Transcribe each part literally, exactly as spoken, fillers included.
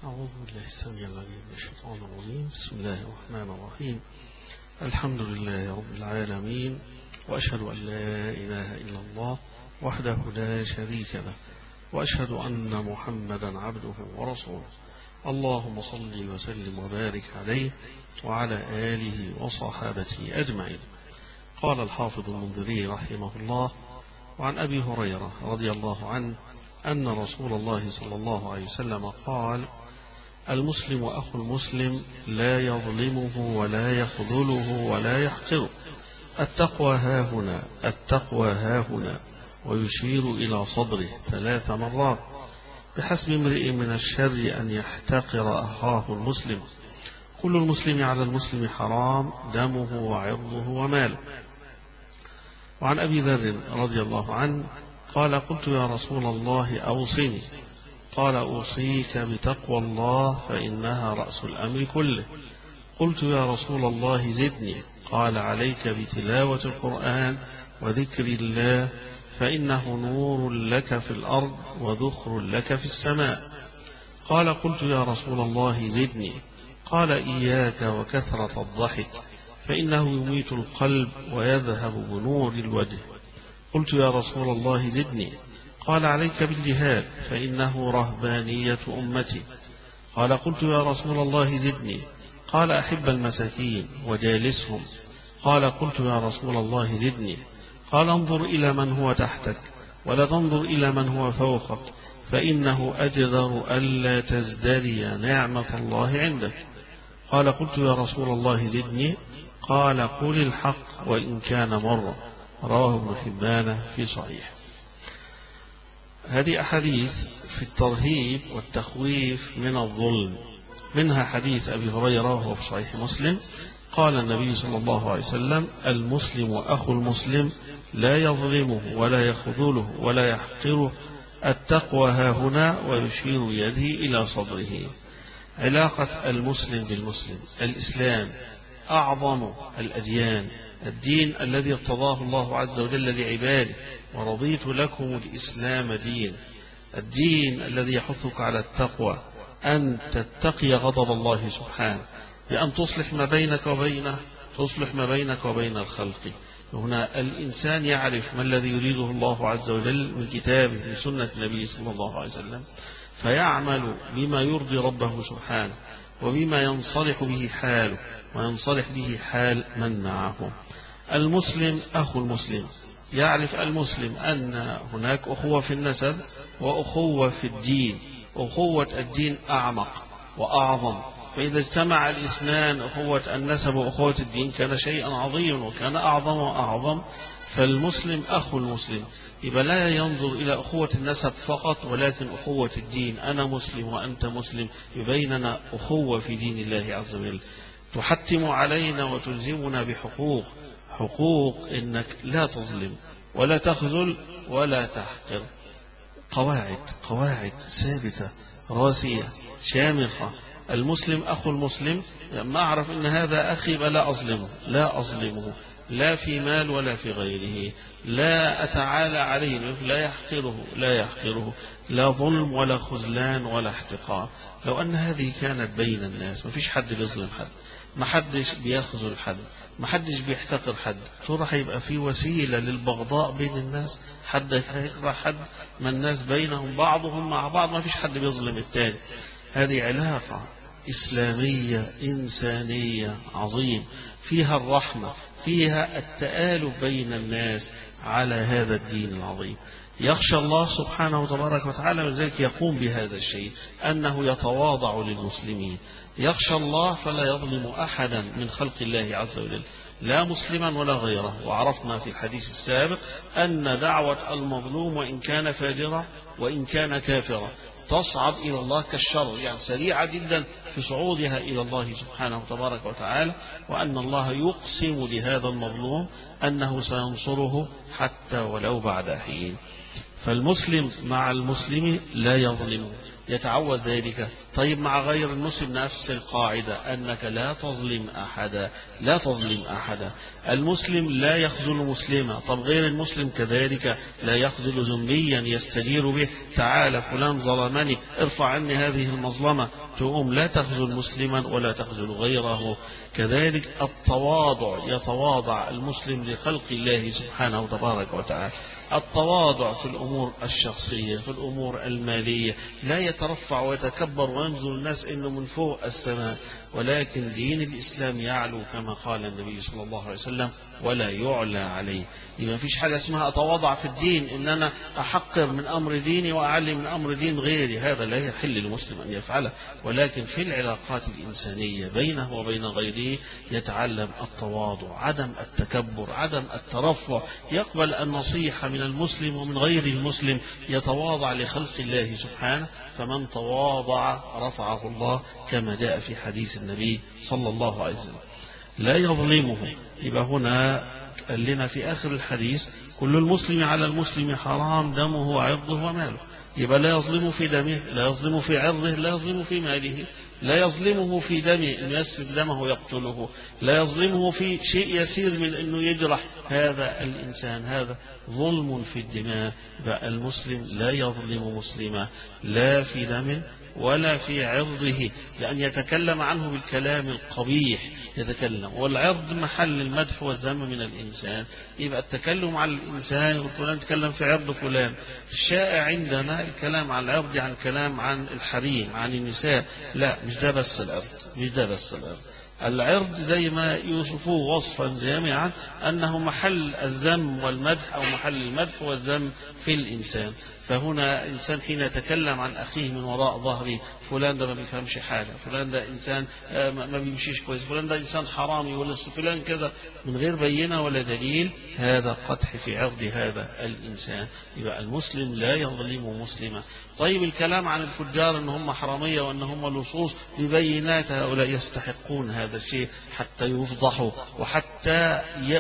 أعوذ بالله السميع العليم من الشيطان الرجيم. بسم الله الرحمن الرحيم. الحمد لله رب العالمين، وأشهد أن لا إله إلا الله وحده لا شريك له، وأشهد أن محمدا عبده ورسوله. اللهم صل وسلم وبارك عليه وعلى آله وصحابته أجمعين. قال الحافظ المنذري رحمه الله: وعن أبي هريرة رضي الله عنه أن رسول الله صلى الله عليه وسلم قال: المسلم أخو المسلم لا يظلمه ولا يخذله ولا يحقره. التقوى هاهنا التقوى هاهنا، ويشير إلى صدره ثلاث مرات. بحسب امرئ من الشر أن يحتقر أخاه المسلم. كل المسلم على المسلم حرام، دمه وعرضه وماله. وعن أبي ذر رضي الله عنه قال: قلت يا رسول الله أوصني. قال: أوصيك بتقوى الله فإنها رأس الأمر كله. قلت يا رسول الله زدني. قال: عليك بتلاوة القرآن وذكر الله، فإنه نور لك في الأرض وذخر لك في السماء. قال: قلت يا رسول الله زدني. قال: إياك وكثرة الضحك، فإنه يميت القلب ويذهب بنور الوجه. قلت يا رسول الله زدني. قال: عليك بالجهاد، فإنه رهبانية أمتي. قال: قلت يا رسول الله زدني. قال: أحب المساكين وجالسهم. قال: قلت يا رسول الله زدني. قال: انظر إلى من هو تحتك ولا تنظر إلى من هو فوقك، فإنه أجدر ألا تزدري نعمة الله عندك. قال: قلت يا رسول الله زدني. قال: قل الحق وإن كان مرة. رواه ابن حبان في صحيح. هذه أحاديث في الترهيب والتخويف من الظلم. منها حديث أبي هريرة وهو في صحيح مسلم: قال النبي صلى الله عليه وسلم: المسلم أخو المسلم لا يظلمه ولا يخذله ولا يحقره. التقوى هاهنا، ويشير يده إلى صدره. علاقة المسلم بالمسلم. الإسلام أعظم الأديان، الدين الذي ارتضاه الله عز وجل لعباده: ورضيت لكم الإسلام دين. الدين الذي يحثك على التقوى، أن تتقي غضب الله سبحانه بأن تصلح ما بينك وبينه، تصلح ما بينك وبين الخلق. هنا الإنسان يعرف ما الذي يريده الله عز وجل من كتابه، من سنة النبي صلى الله عليه وسلم، فيعمل بما يرضي ربه سبحانه وبما ينصلح به حاله وينصلح به حال من معه. المسلم أخو المسلم. يعرف المسلم أن هناك أخوة في النسب وأخوة في الدين. أخوة الدين أعمق وأعظم، فإذا اجتمع الاثنان، أخوة النسب وأخوة الدين، كان شيئا عظيما وكان أعظم وأعظم. فالمسلم أخو المسلم يبقى لا ينظر إلى أخوة النسب فقط، ولكن أخوة الدين. أنا مسلم وأنت مسلم، بيننا أخوة في دين الله عز وجل، تحتم علينا وتلزمنا بحقوق. حقوق إنك لا تظلم ولا تخذل ولا تحقر. قواعد قواعد ثابتة راسية شامخة. المسلم أخو المسلم، لما أعرف أن هذا أخي لا أظلمه لا أظلمه لا في مال ولا في غيره، لا أتعالى عليه، لا يحقره لا يحقره لا ظلم ولا خذلان ولا احتقار. لو أن هذه كانت بين الناس، ما فيش حد بيظلم حد، ما حدش بيخذل حد، ما حدش بيحتقر حد، ترى هيبقى في وسيلة للبغضاء بين الناس؟ حد هيكره حد؟ ما الناس بينهم بعضهم مع بعض، ما فيش حد بيظلم التاني. هذه علاقة إسلامية إنسانية عظيم، فيها الرحمة، فيها التآلف بين الناس على هذا الدين العظيم. يخشى الله سبحانه وتبارك وتعالى، وذلك يقوم بهذا الشيء، أنه يتواضع للمسلمين. يخشى الله فلا يظلم أحدا من خلق الله عز وجل، لا مسلما ولا غيره. وعرفنا في الحديث السابق أن دعوة المظلوم وإن كان فاجرا وإن كان كافرا تصعد إلى الله كالشر، يعني سريعة جدا في صعودها إلى الله سبحانه وتبارك وتعالى، وأن الله يقسم لهذا المظلوم أنه سينصره حتى ولو بعد حين. فالمسلم مع المسلم لا يظلمه يتعود ذلك. طيب مع غير المسلم نفس القاعدة، أنك لا تظلم أحدا، لا تظلم أحدا. المسلم لا يخذل مسلما، طب غير المسلم كذلك لا يخذل ذنبيا يستجير به، تعالى فلان ظلمني ارفع عني هذه المظلمة، تقوم لا تخذل مسلما ولا تخذل غيره. كذلك التواضع، يتواضع المسلم لخلق الله سبحانه تبارك وتعالى. التواضع في الأمور الشخصية، في الأمور المالية، لا يترفع ويتكبر وينظر الناس إنه من فوق السماء، ولكن دين الإسلام يعلو كما قال النبي صلى الله عليه وسلم ولا يعلى عليه. يبقى مفيش حاجة اسمها أتواضع في الدين، إن أنا أحقر من أمر ديني وأعلي من أمر دين غيري، هذا لا يحل للمسلم أن يفعله. ولكن في العلاقات الإنسانية بينه وبين غيره يتعلم التواضع، عدم التكبر، عدم الترفع، يقبل النصيحة من المسلم ومن غير المسلم، يتواضع لخلق الله سبحانه. فمن تواضع رفعه الله كما جاء في حديث النبي صلى الله عليه وسلم. لا يظلمه. يبقى هنا قال لنا في آخر الحديث كل المسلم على المسلم حرام دمه وعرضه وماله. يبقى لا يظلمه في دمه، لا يظلمه في عرضه، لا يظلمه في ماله، لا يظلمه في دمه إنه يسفك دمه يقتله، لا يظلمه في شيء يسير من إنه يجرح هذا الإنسان، هذا ظلم في الدماء. يبقى المسلم لا يظلم مسلما لا في دم ولا في عرضه، لأن يتكلم عنه بالكلام القبيح يتكلم، والعرض محل المدح والذم من الإنسان. يبقى التكلم على الإنسان وفلان تكلم في عرض فلان. الشائع عندنا الكلام عن العرض عن كلام عن الحريم عن النساء، لا مش ده بس العرض، مش ده بس العرض. العرض زي ما يوصفوه وصفا جامعا أنه محل الذم والمدح، أو محل المدح والذم في الإنسان. فهنا إنسان حين يتكلم عن أخيه من وراء ظهره، فلان ده ما بيفهمش حاجة، فلان ده إنسان ما بيمشيش كويس، فلان ده إنسان حرامي، ولا فلان كذا، من غير بينة ولا دليل، هذا قدح في عرض هذا الإنسان. يبقى المسلم لا يظلم مسلما. طيب الكلام عن الفجار أن هم حرامية وأن هم لصوص ببينات، هؤلاء يستحقون هذا الشيء حتى يفضحوا، وحتى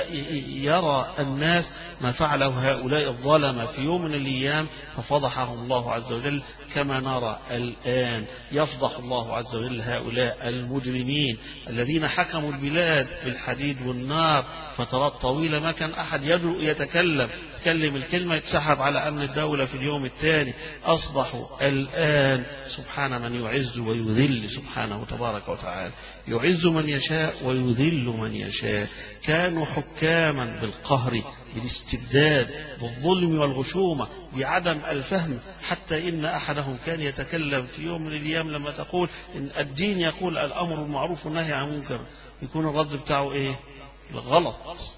يرى الناس ما فعله هؤلاء الظلمة في يوم من الأيام ففضحهم الله عز وجل، كما نرى الآن يفضح الله عز وجل هؤلاء المجرمين الذين حكموا البلاد بالحديد والنار فترات طويلة، ما كان أحد يدعو يتكلم تكلم الكلمة يتسحب على أمن الدولة في اليوم الثاني. أصبحوا الآن سبحان من يعز ويذل سبحانه تبارك وتعالى، يعز من يشاء ويذل من يشاء. كانوا حكاما بالقهر، بالاستبداد، بالظلم والغشومة، بعدم الفهم، حتى إن أحدهم كان يتكلم في يوم من الأيام لما تقول إن الدين يقول الأمر بالمعروف والنهي عن المنكر، يكون الرد بتاعه إيه؟ غلط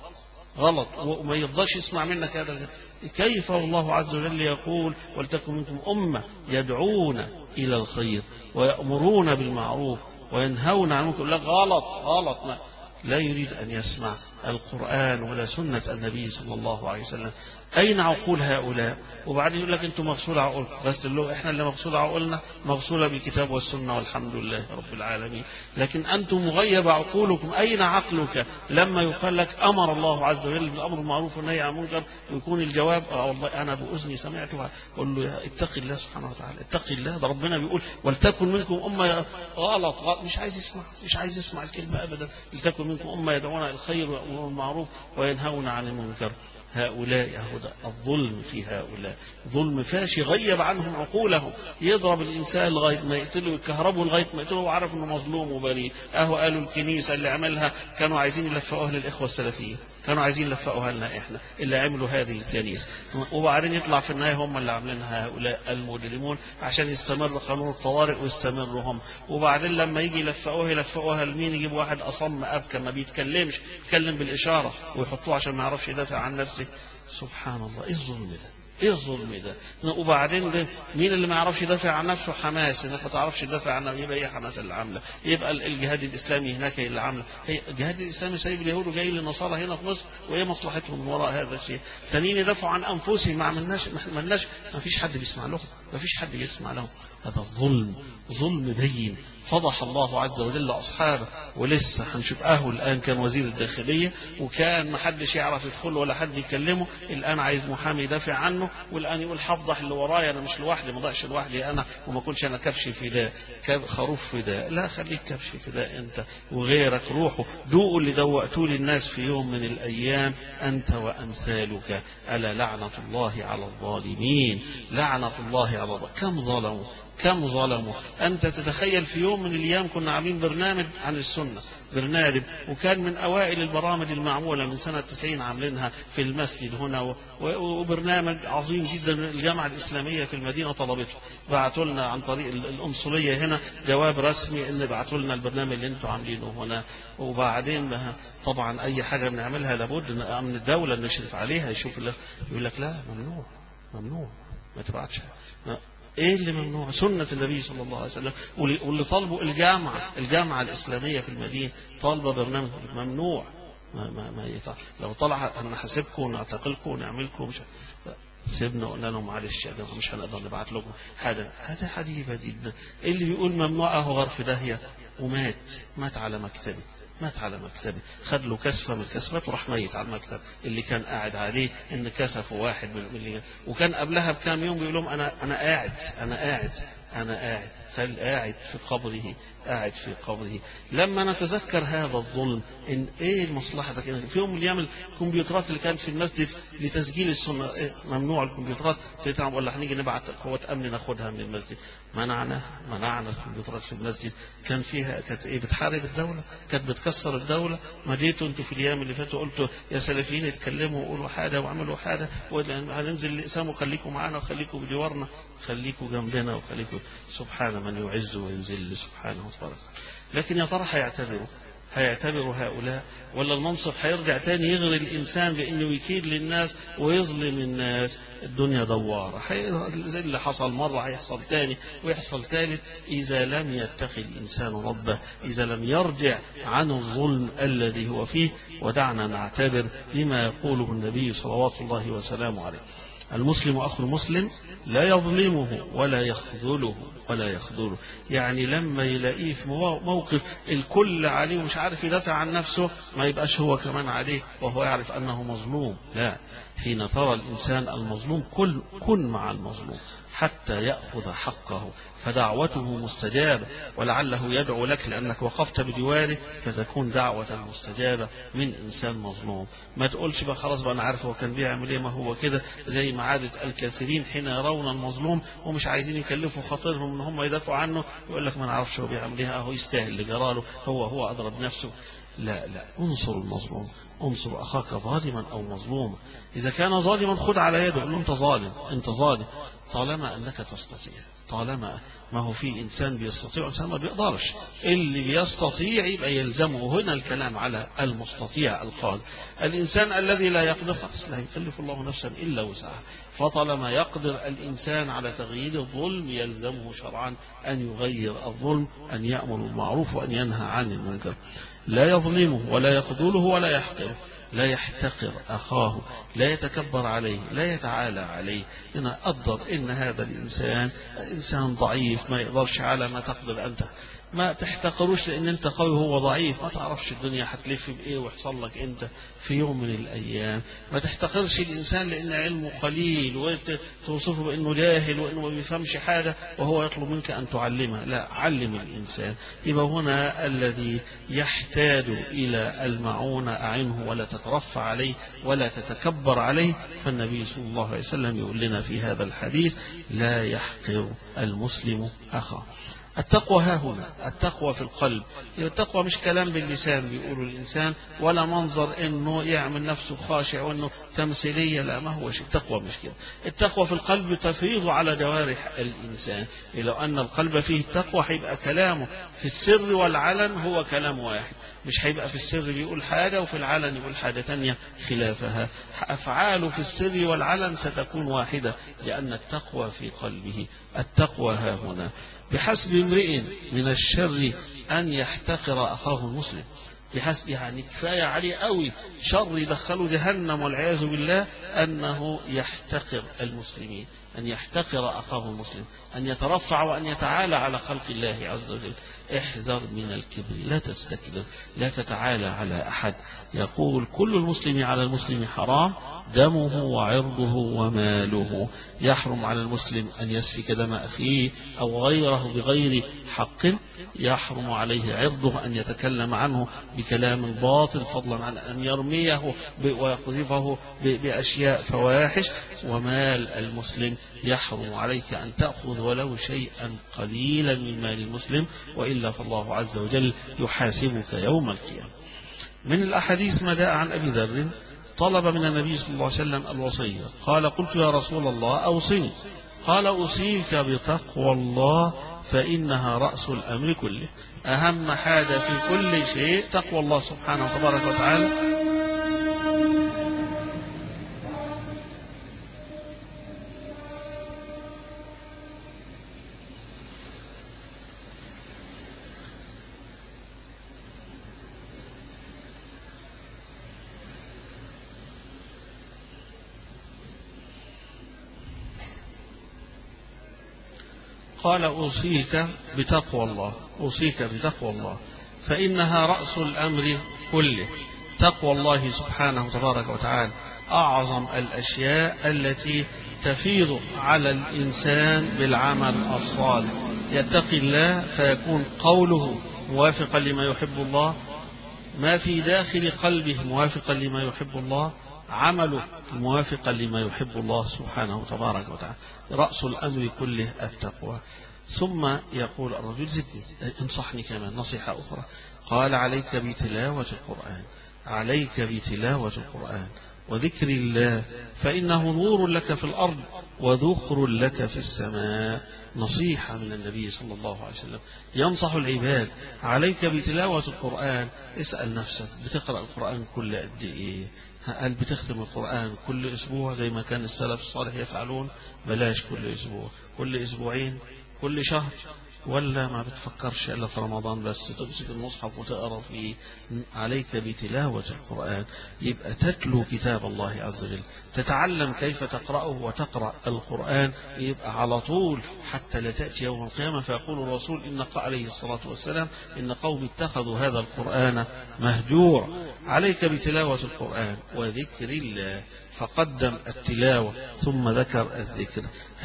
غلط، وما يرضاش يسمع منك هذا. كيف والله عز وجل يقول ولتكن منكم أمة يدعون إلى الخير ويأمرون بالمعروف وينهون عن المنكر؟ لا غلط غلط، ما لا يريد أن يسمع القرآن ولا سنة النبي صلى الله عليه وسلم. أين عقول هؤلاء؟ وبعدين يقول لك أنتم مغسول عقولكم، بس له إحنا اللي مغسول عقولنا مغسولة بالكتاب والسنة والحمد لله رب العالمين. لكن أنتم مغيب عقولكم. أين عقلك لما يقال لك أمر الله عز وجل بالأمر المعروف والنهي عن المنكر، ويكون الجواب آه والله أنا بأذني سمعتها، قل له اتق الله سبحانه وتعالى، اتق الله، ده ربنا بيقول ولتكن منكم أمة. غلط غلط، مش عايز يسمع، مش عايز يسمع الكلمة أبدا. ولتكن منكم أمة يدعون إلى الخير ويأمرون بالمعروف وينهون عن المنكر. هؤلاء يهود الظلم في هؤلاء ظلم فاشي، غيب عنهم عقولهم. يضرب الإنسان لغاية ما يقتله، يكهربه لغاية ما يقتله، وعرف أنه مظلوم وبريء. أهو قالوا الكنيسة اللي عملها كانوا عايزين يلفقوها للإخوة السلفيين، كانوا عايزين يلفقوها لنا إحنا اللي عملوا هذه الكنيسة، وبعدين يطلع في النهاية هم اللي عاملينها هؤلاء المجرمون عشان يستمر قانون الطوارئ ويستمروا هم. وبعدين لما يجي يلفقوها يلفقوها لمين؟ يجيب واحد أصم أبكى ما بيتكلمش، يتكلم بالإشارة ويحطوه عشان ما يعرفش يدافع عن نفسه. سبحان الله، ايه الظلم ده؟ ايه الظلم ده؟ وبعدين ده مين اللي ما يعرفش يدافع عن نفسه؟ حماس. انك ما تعرفش تدافع عن نفسه يبقى ايه حماس اللي عامله؟ يبقى الجهاد الاسلامي هناك اللي عامله. هي الجهاد الاسلامي سايب اليهود وجاي للنصارى هنا في مصر، وايه مصلحتهم من وراء هذا الشيء؟ تانيين يدافعوا عن انفسهم. ما عملناش ما عملناش ما فيش حد بيسمع لهم، ما فيش حد يسمع لهم. هذا الظلم، ظلم بين. فضح الله عز وجل أصحابه، ولسه هنشوف أهو الآن كان وزير الداخلية وكان ما حدش يعرف يدخله ولا حد يكلمه، الآن عايز محامي يدافع عنه، والآن يقول هفضح اللي ورايا، أنا مش لوحدي، ما ضعش لوحدي أنا، وما كنش أنا كبش فداء، خروف فداء. لا، خليك كبش فداء أنت وغيرك. روحوا دوقوا اللي دوقتوه للناس في يوم من الأيام أنت وأمثالك. ألا لعنة الله على الظالمين، لعنة الله على الظالمين. كم ظلموا كم ظلموا. أنت تتخيل في يوم من الأيام كنا عاملين برنامج عن السنة، برنامج، وكان من أوائل البرامج المعمولة من سنة تسعين عاملينها في المسجد هنا، وبرنامج عظيم جدا. الجامعة الإسلامية في المدينة طلبته، بعتوا لنا عن طريق القنصلية هنا جواب رسمي إن بعتوا لنا البرنامج اللي أنتم عاملينه هنا. وبعدين طبعا أي حاجة بنعملها لابد من الدولة نشرف عليها، يشوف يقول لك لا، ممنوع ممنوع ما تبعتش. ايه اللي ممنوع؟ سنة النبي صلى الله عليه وسلم. واللي طالبوا الجامعة الجامعة الإسلامية في المدينة طالبة برنامج ممنوع. ما ما ما يطلع. لو طلع أن نحاسبكم ونعتقلكم ونعملكم مش سيبنا، قلنا لهم معلش يا جماعة مش هنقدر نبعت لكم حاجة. هذا عجيبة جدا. اللي بيقول ممنوع اهو غرف داهية، ومات مات على مكتبه مات على مكتبه خد له كسفة من الكسفات وراح ميت على المكتب اللي كان قاعد عليه، ان كسفه واحد من اللي، وكان قبلها بكام يوم بيقول لهم انا انا قاعد انا قاعد انا قاعد خل قاعد في قبره قاعد في قبره. لما نتذكر هذا الظلم، ان ايه مصلحتك؟ في يوم من الايام الكمبيوترات اللي كانت في المسجد لتسجيل السنه إيه؟ ممنوع الكمبيوترات، تتعب ولا هنيجي نبعت قوات امن ناخدها من المسجد. منعنا منعنا الكمبيوترات في المسجد. كان فيها كانت ايه؟ بتحارب الدوله، كانت بتكسر الدوله. ما جيتوا انتوا في الايام اللي فاتوا قلتوا يا سلفيين اتكلموا وقولوا حاجه واعملوا حاجه، وهننزل الاقسام وخليكم معانا وخليكم بجوارنا، خليكم جنبنا وخليكم. سبحان من يعز ويذل سبحانه وتعالى. لكن يا ترى هيعتبروا هيعتبروا هؤلاء، ولا المنصب هيرجع تاني يغري الإنسان بأنه يكيد للناس ويظلم الناس؟ الدنيا دوارة، زي اللي حصل مرة هيحصل تاني ويحصل ثالث إذا لم يتقي الإنسان ربه، إذا لم يرجع عن الظلم الذي هو فيه. ودعنا نعتبر بما يقوله النبي صلوات الله وسلامه عليه: المسلم أخو المسلم لا يظلمه ولا يخذله ولا يخذله. يعني لما يلاقيه في موقف الكل عليه ومش عارف يدافع عن نفسه، ما يبقاش هو كمان عليه وهو يعرف أنه مظلوم. لا، حين ترى الإنسان المظلوم كل كن مع المظلوم حتى يأخذ حقه، فدعوته مستجابة، ولعله يدعو لك لأنك وقفت بجواره، فتكون دعوة مستجابة من إنسان مظلوم. ما تقولش بقى خلاص بقى أنا عارف هو كان بيعمل إيه، ما هو كده، زي ما عادة الكثيرين حين يرون المظلوم ومش عايزين يكلفوا خاطرهم إن هم يدافعوا عنه، يقول لك ما نعرفش هو بيعمل إيه، هو يستاهل اللي جراله، هو هو أضرب نفسه. لا لا، انصر المظلوم، انصر أخاك ظالما أو مظلوما. إذا كان ظالما خد على يده، قل له أنت ظالم أنت ظالم، طالما أنك تستطيع. طالما ما هو في إنسان بيستطيع وإنسان ما بيقدرش. اللي بيستطيع يبقى يلزمه. هنا الكلام على المستطيع القادر. الإنسان الذي لا يقدر خلاص لا يكلف الله نفسا إلا وسعها. فطالما يقدر الإنسان على تغيير الظلم يلزمه شرعا أن يغير الظلم، أن يأمر بالمعروف وأن ينهى عن المنكر. لا يظلمه ولا يخذله ولا يحقره، لا يحتقر أخاه، لا يتكبر عليه، لا يتعالى عليه. هنا قدر إن هذا الإنسان إنسان ضعيف ما يقدرش على ما تقدر أنت. ما تحتقروش لأن أنت قوي هو ضعيف، ما تعرفش الدنيا هتلف بإيه ويحصل لك أنت في يوم من الأيام. ما تحتقرش الإنسان لأن علمه قليل وتوصفه بأنه جاهل وأنه ما بيفهمش حاجة وهو يطلب منك أن تعلمه. لا، علم الإنسان. يبقى هنا الذي يحتاج إلى المعونة أعنه ولا تترفع عليه ولا تتكبر عليه. فالنبي صلى الله عليه وسلم يقول لنا في هذا الحديث: لا يحقر المسلم أخاه. التقوى ها هنا، التقوى في القلب. التقوى مش كلام باللسان بيقوله الإنسان، ولا منظر إنه يعمل نفسه خاشع وإنه تمثيلية. لا، ما هو شيء. التقوى مش كده. التقوى في القلب تفيض على جوارح الإنسان. لو أن القلب فيه التقوى هيبقى كلامه في السر والعلن هو كلام واحد، مش هيبقى في السر بيقول حاجة وفي العلن يقول حاجة تانية خلافها. أفعاله في السر والعلن ستكون واحدة لأن التقوى في قلبه. التقوى ها هنا. بحسب امرئ من الشر أن يحتقر أخاه المسلم. بحسب يعني كفاية عليه قوي شر يدخله جهنم والعياذ بالله أنه يحتقر المسلمين. أن يحتقر أخاه المسلم، أن يترفع وأن يتعالى على خلق الله عز وجل. احذر من الكبر، لا تستكبر، لا تتعالى على أحد. يقول كل المسلم على المسلم حرام، دمه وعرضه وماله. يحرم على المسلم أن يسفك دم أخيه أو غيره بغير حق، يحرم عليه عرضه أن يتكلم عنه بكلام باطل، فضلا عن أن يرميه ويقذفه بأشياء فواحش. ومال المسلم يحرم عليك أن تأخذ ولو شيئا قليلا من مال المسلم، وإلا فالله عز وجل يحاسبك يوم القيامة. من الأحاديث ما جاء عن أبي ذر طلب من النبي صلى الله عليه وسلم الوصية، قال قلت يا رسول الله أوصني، قال أوصيك بتقوى الله فإنها رأس الأمر كله. أهم حاجة في كل شيء تقوى الله سبحانه وتبارك وتعالى. قال أوصيك بتقوى الله، أوصيك بتقوى الله فإنها رأس الأمر كله. تقوى الله سبحانه وتبارك وتعالى أعظم الأشياء التي تفيض على الإنسان بالعمل الصالح. يتقي الله فيكون قوله موافقا لما يحب الله، ما في داخل قلبه موافقا لما يحب الله، عمله موافقا لما يحب الله سبحانه وتبارك وتعالى. رأس الأمر كله التقوى. ثم يقول الرجل زدني، انصحني كمان نصيحة أخرى. قال عليك بتلاوة القرآن، عليك بتلاوة القرآن وذكر الله، فإنه نور لك في الأرض وذخر لك في السماء. نصيحة من النبي صلى الله عليه وسلم ينصح العباد. عليك بتلاوة القرآن. اسأل نفسك، بتقرأ القرآن كل قد إيه؟ هل بتختم القرآن كل أسبوع زي ما كان السلف الصالح يفعلون؟ بلاش كل أسبوع، كل أسبوعين، كل شهر. ولا ما بتفكرش إلا في رمضان بس تمسك المصحف وتقرأ فيه؟ عليك بتلاوة القرآن. يبقى تتلو كتاب الله عز وجل، تتعلم كيف تقرأه وتقرأ القرآن، يبقى على طول حتى لا تأتي يوم القيامة فيقول الرسول إن عليه الصلاة والسلام إن قوم اتخذوا هذا القرآن مهجورا. عليك بتلاوة القرآن وذكر الله، فقدم التلاوة ثم ذكر الذكر.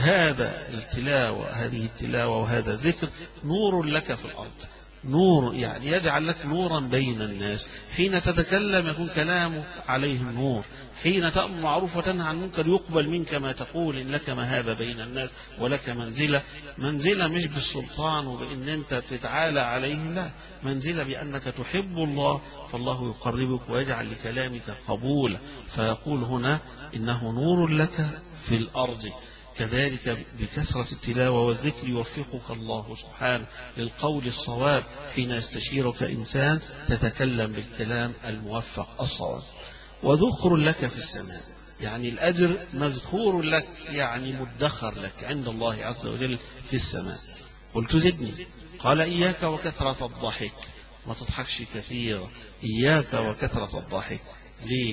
هذا التلاوة، هذه التلاوة وهذا الذكر نور لك في الأرض، نور يعني يجعل لك نورا بين الناس. حين تتكلم يكون كلامك عليهم نور، حين تأمر معروف وتنهى عن منكر يقبل منك ما تقول، إن لك مهابة بين الناس ولك منزلة. منزلة مش بالسلطان وبإن أنت تتعالى عليه، لا، منزلة بأنك تحب الله فالله يقربك ويجعل لكلامك قبولا. فيقول هنا إنه نور لك في الأرض. كذلك بكثرة التلاوة والذكر يوفقك الله سبحانه للقول الصواب. حين يستشيرك إنسان تتكلم بالكلام الموفق الصواب. وذخر لك في السماء، يعني الأجر مذخور لك، يعني مدخر لك عند الله عز وجل في السماء. قلت زدني، قال إياك وكثرة الضحك، ما تضحكش كثير، إياك وكثرة الضحك. ليه؟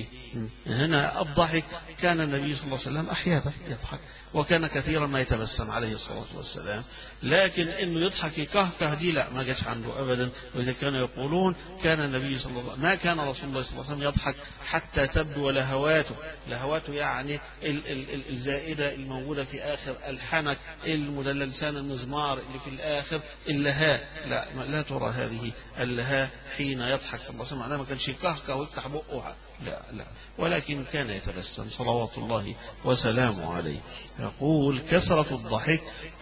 هنا الضحك كان النبي صلى الله عليه وسلم أحيانا يضحك، وكان كثيرا ما يتبسم عليه الصلاة والسلام، لكن إنه يضحك يكهكه دي لا، ما جاش عنده أبدا. وإذا كانوا يقولون كان النبي صلى الله عليه وسلم ما كان رسول الله صلى الله عليه وسلم يضحك حتى تبدو لهواته. لهواته يعني ال ال ال الزائدة الموجودة في آخر الحنك، المدلل لسان المزمار اللي في الآخر، اللهاء، لا لا ترى هذه اللهاء حين يضحك صلى الله عليه وسلم. معناه ما كانش يكهكه ويفتح بقه، لا لا، ولكن كان يتبسم صلوات الله وسلامه عليه. يقول كثرة الضحك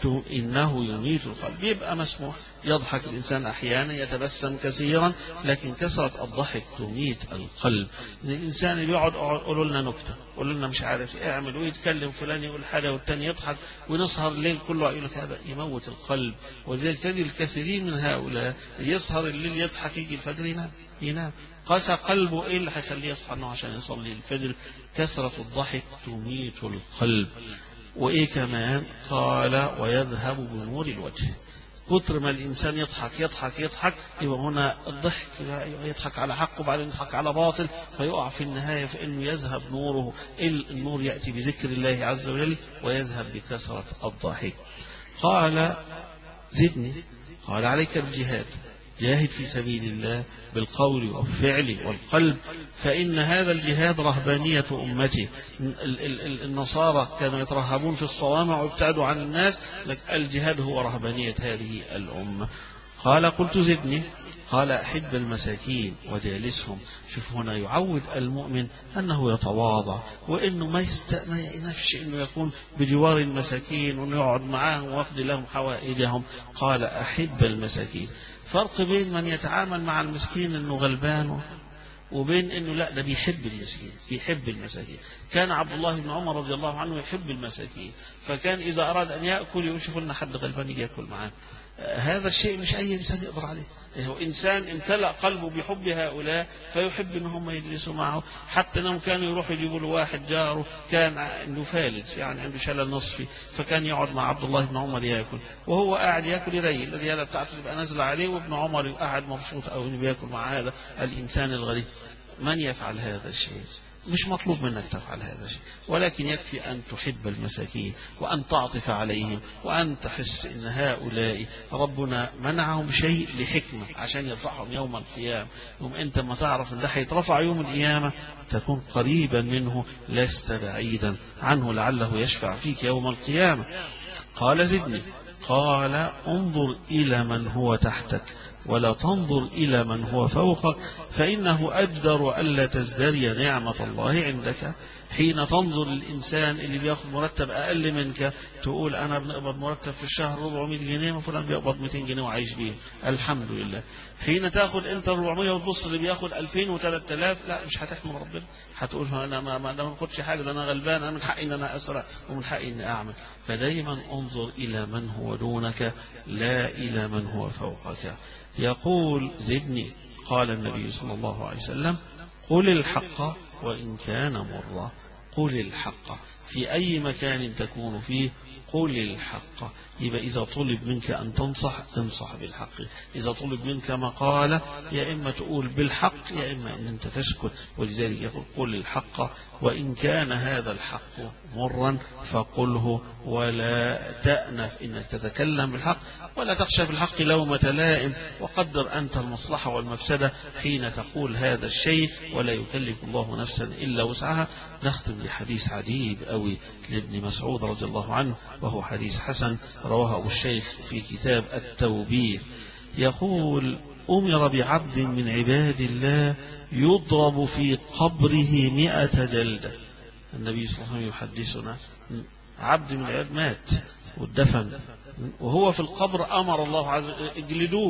إنه يميت القلب. يبقى مسموح يضحك الإنسان أحيانا، يتبسم كثيرا، لكن كثرة الضحك تميت القلب. الإنسان اللي يقعد قولوا لنا نكتة، قولوا لنا مش عارف اعمل ويتكلم فلان يقول حاجة والتاني يضحك ونسهر الليل كله، يقول لك هذا يموت القلب. ولذلك تجد الكثيرين من هؤلاء يسهر الليل يضحك يجي الفجر ينام ينام قسى قلبه. ايه اللي هيخليه يصحى انه عشان يصلي الفجر؟ كثرة الضحك تميت القلب. وايه كمان؟ قال ويذهب بنور الوجه. كتر ما الإنسان يضحك يضحك يضحك يبقى هنا الضحك يضحك على حق وبعدين يضحك على باطل، فيقع في النهاية في أنه يذهب نوره. النور يأتي بذكر الله عز وجل ويذهب بكثرة الضحك. قال زدني، قال عليك بالجهاد، جاهد في سبيل الله بالقول والفعل والقلب، فإن هذا الجهاد رهبانية أمتي. النصارى كانوا يترهبون في الصوامع ويبتعدوا عن الناس، لك الجهاد هو رهبانية هذه الأمة. قال قلت زدني، قال أحب المساكين وجالسهم. شوف هنا يعود المؤمن أنه يتواضع وأنه ما ينفش أنه يكون بجوار المساكين وأنه يقعد معهم ويقضي لهم حوائجهم. قال أحب المساكين. فرق بين من يتعامل مع المسكين أنه غلبان وبين أنه لا ده بيحب المسكين، بيحب المساكين. كان عبد الله بن عمر رضي الله عنه يحب المساكين، فكان إذا أراد أن يأكل يشوف لنا حد غلبان يجي يأكل معاه. هذا الشيء مش أي إنسان يقدر عليه. هو إنسان امتلأ قلبه بحب هؤلاء فيحب أن هم يجلسوا معه. حتى أنهم كانوا يروحوا يجيبوا له واحد جاره كان عنده فالج، يعني عنده شلل نصفي، فكان يقعد مع عبد الله بن عمر يأكل، وهو قاعد يأكل يريل الريالة بتاعته تبقى نازلة عليه، وابن عمر قاعد مبسوط أو إنه بيأكل مع هذا الإنسان الغريب. من يفعل هذا الشيء؟ مش مطلوب منك تفعل هذا الشيء، ولكن يكفي أن تحب المساكين وأن تعطف عليهم وأن تحس أن هؤلاء ربنا منعهم شيء لحكمة عشان يرفعهم يوم القيامة. يوم أنت ما تعرف أن ده هيترفع يوم القيامة تكون قريبا منه لست بعيدا عنه لعله يشفع فيك يوم القيامة. قال زدني، قال انظر إلى من هو تحتك ولا تنظر إلى من هو فوقك، فإنه أجدر ألا تزدري نعمة الله عندك. حين تنظر للإنسان اللي بياخد مرتب أقل منك تقول أنا بنقبض مرتب في الشهر أربعمائة جنيه وفلان بيقبض مئتين جنيه وعايش بيه الحمد لله. حين تاخد أنت أربعمائة وتبص اللي بياخد ألفين وثلاثة آلاف، لا مش هتحمد ربنا، هتقول أنا ما ما باخدش حاجة، ده أنا غلبان، أنا من حقي إن أنا أسرق ومن حقي إن أعمل. فدايما انظر إلى من هو دونك لا إلى من هو فوقك. يقول زدني، قال النبي صلى الله عليه وسلم قل الحق وإن كان مرا. قل الحق في أي مكان تكون فيه، قل الحق. يبقى إذا طلب منك أن تنصح تنصح بالحق، إذا طلب منك مقالة يا إما تقول بالحق يا إما أن أنت تسكت. ولذلك يقول قل الحق وإن كان هذا الحق مرا فقله، ولا تأنف إنك تتكلم بالحق ولا تخشى في الحق لومة لائم، وقدر أنت المصلحة والمفسدة حين تقول هذا الشيء، ولا يكلف الله نفسا إلا وسعها. نختم بحديث عجيب أوي لابن مسعود رضي الله عنه، وهو حديث حسن رواه أبو الشيخ في كتاب التوبير. يقول أمر بعبد من عباد الله يضرب في قبره مئة جلدة. النبي صلى الله عليه وسلم يحدثنا عبد من العباد مات والدفن وهو في القبر، أمر الله عز وجل اجلدوه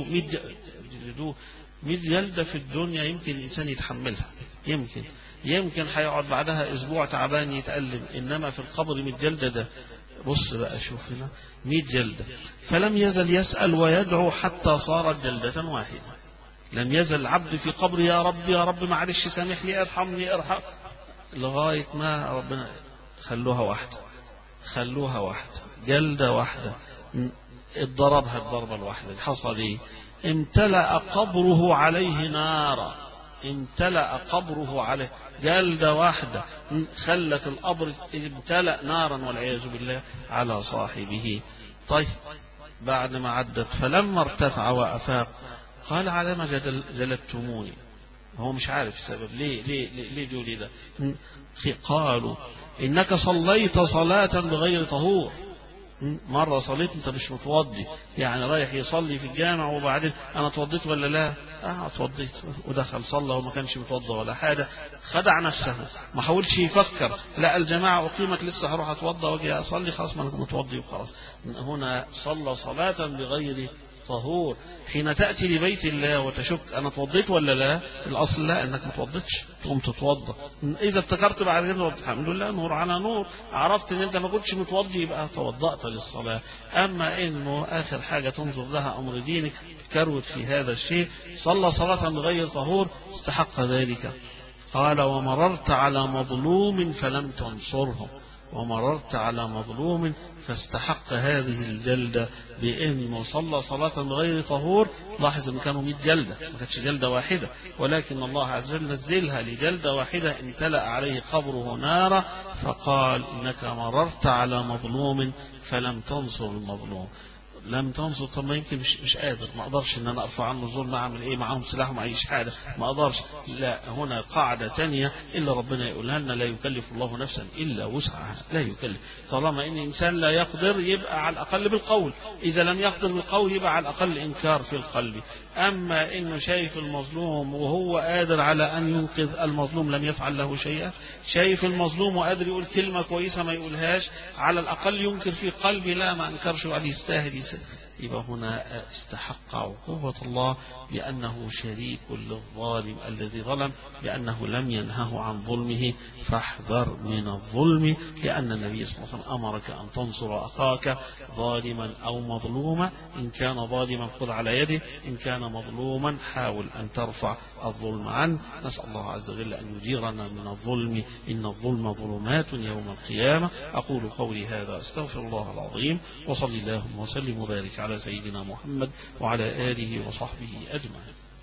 مئة جلدة. في الدنيا يمكن الإنسان يتحملها، يمكن يمكن هيقعد بعدها أسبوع تعبان يتألم، إنما في القبر مئة جلدة ده بص بقى شوف هنا مئة جلدة. فلم يزل يسأل ويدعو حتى صارت جلدة واحدة. لم يزل العبد في قبر يا رب يا رب معلش سامحني ارحمني ارحم، لغاية ما ربنا خلوها واحدة، خلوها واحدة جلدة واحدة. اتضربها الضربة الواحدة، حصل ايه؟ امتلأ قبره عليه نارا، امتلأ قبره عليه جلدة واحدة خلت القبر امتلأ نارا والعياذ بالله على صاحبه. طيب بعد ما عدت فلما ارتفع وأفاق قال على ما جلدتموني. هو مش عارف السبب ليه ليه ليه, ليه جولي ده. قالوا إنك صليت صلاة بغير طهور. مرة صليت انت مش متوضي، يعني رايح يصلي في الجامع وبعدين انا اتوضيت ولا لا؟ اه اتوضيت، ودخل صلى وما كانش متوضى ولا حاجة، خدع نفسه ما حاولش يفكر لا الجماعة اقيمت لسه هروح اتوضى واجي اصلي، خلاص ما انا متوضي وخلاص. هنا صلى صلاة بغير طهور. حين تأتي لبيت الله وتشك أنا توضيت ولا لا، الأصل لا أنك ما توضيتش، تقوم تتوضى. إذا افتكرت بعد كده الحمد لله نور على نور، عرفت أن أنت ما كنتش متوضي يبقى توضأت للصلاة. أما إنه آخر حاجة تنظر لها أمر دينك كروت في هذا الشيء، صلى صلاة بغير طهور استحق ذلك. قال ومررت على مظلوم فلم تنصره. ومررت على مظلوم فاستحق هذه الجلدة بأنه صلى صلاة بغير طهور، لاحظ أن كانوا مئة جلدة، ما كانتش جلدة واحدة، ولكن الله عز وجل نزلها لجلدة واحدة امتلأ عليه قبره نارا، فقال إنك مررت على مظلوم فلم تنصر المظلوم. لم تنصر، طب ما يمكن مش, مش قادر، ما اقدرش ان انا ارفع عنه ظلم، اعمل ايه معاهم سلاح ومعيش حاجه، ما اقدرش. لا، هنا قاعده ثانيه الا ربنا يقولها لنا: لا يكلف الله نفسا الا وسعها. لا يكلف، طالما ان انسان لا يقدر يبقى على الاقل بالقول، اذا لم يقدر بالقول يبقى على الاقل انكار في القلب. اما انه شايف المظلوم وهو قادر على ان ينقذ المظلوم لم يفعل له شيئا، شايف المظلوم وقادر يقول كلمه كويسه ما يقولهاش، على الاقل ينكر في قلبي، لا ما انكرش وقال يستاهل يستاهل. يبقى هنا استحق عقوبة الله بأنه شريك للظالم الذي ظلم، لأنه لم ينهه عن ظلمه، فاحذر من الظلم، لأن النبي صلى الله عليه وسلم أمرك أن تنصر أخاك ظالما أو مظلوما، إن كان ظالما خذ على يده، إن كان مظلوما حاول أن ترفع الظلم عنه. نسأل الله عز وجل أن يجيرنا من الظلم، إن الظلم ظلمات يوم القيامة. أقول قولي هذا أستغفر الله العظيم، وصلي اللهم وسلم وبارك على سيدنا محمد وعلى آله وصحبه أجمعين.